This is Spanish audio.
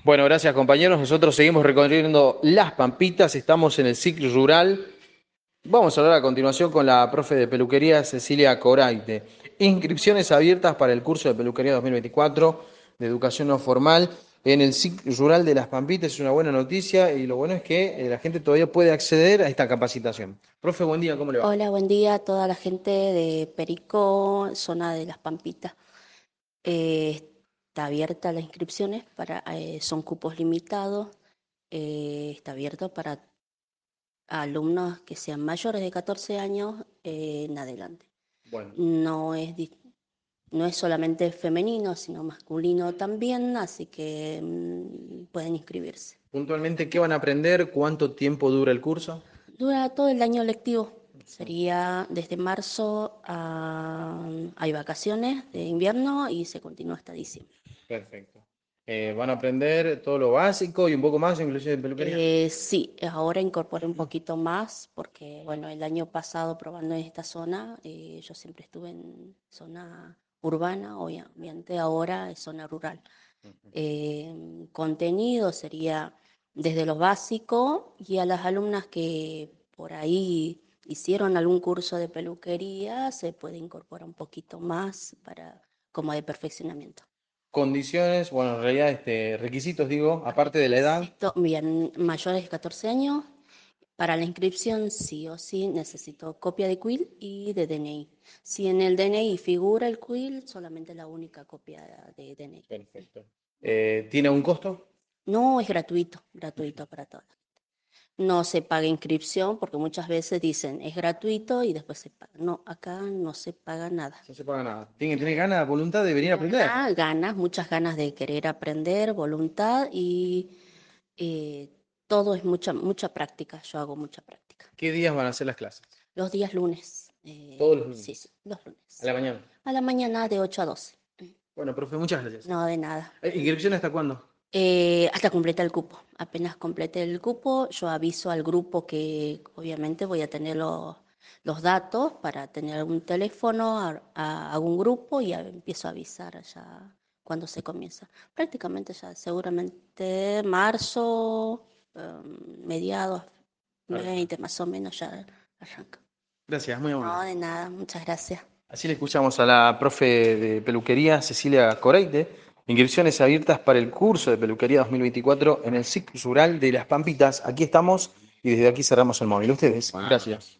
Bueno, gracias compañeros. Nosotros seguimos recorriendo Las Pampitas, estamos en el ciclo rural. Vamos a hablar a continuación con la profe de peluquería Cecilia Coraite. Inscripciones abiertas para el curso de peluquería 2024 de educación no formal en el ciclo rural de Las Pampitas. Es una buena noticia y lo bueno es que la gente todavía puede acceder a esta capacitación. Profe, buen día, ¿cómo le va? Hola, buen día a toda la gente de Perico, zona de Las Pampitas. Eh, Está abierta las inscripciones son cupos limitados. Está abierto para alumnos que sean mayores de 14 años en adelante. Bueno, No es, dis- no es solamente femenino, sino masculino también, así que pueden inscribirse. puntualmente, ¿qué van a aprender? ¿Cuánto tiempo dura el curso? Dura todo el año lectivo. Sería desde marzo hay vacaciones de invierno y se continúa hasta diciembre. Perfecto. Van a aprender todo lo básico y un poco más, inclusive de peluquería. Sí, ahora incorporé un poquito más porque, bueno, el año pasado probando en esta zona, yo siempre estuve en zona urbana, obviamente ahora es zona rural. Contenido sería desde lo básico y a las alumnas que por ahí hicieron algún curso de peluquería se puede incorporar un poquito más como de perfeccionamiento. Condiciones, bueno, en realidad requisitos, digo, aparte de la edad. Bien, mayores de 14 años, para la inscripción sí o sí necesito copia de quill y de DNI. Si en el DNI figura el quill, solamente la única copia de DNI. Perfecto. ¿Tiene un costo? No es gratuito, gratuito para todos. No se paga inscripción porque muchas veces dicen es gratuito y después se paga. No, acá no se paga nada. No se paga nada. ¿Tiene ganas, voluntad de venir a aprender? Ganas, muchas ganas de querer aprender, voluntad y eh, todo es mucha práctica. Yo hago mucha práctica. ¿Qué días van a ser las clases? Los días lunes, Todos los sí, sí, lunes, los a lunes. la mañana. A la mañana de 8 a 12. Bueno, profe, muchas gracias. No, de nada. ¿Inscripción hasta cuándo? Hasta completar el cupo. Apenas complete el cupo, yo aviso al grupo que obviamente voy a tener los datos para tener un teléfono, hago un grupo y empiezo a avisar ya cuando se comienza. Prácticamente ya, seguramente marzo, mediados, Perfecto. 20 más o menos ya arranca. Gracias, muy No, amable. de nada, muchas gracias. Así le escuchamos a la profe de peluquería Cecilia Coreite. Inscripciones abiertas para el curso de peluquería 2024 en el ciclo rural de Las Pampitas. Aquí estamos y desde aquí cerramos el móvil. Ustedes, gracias.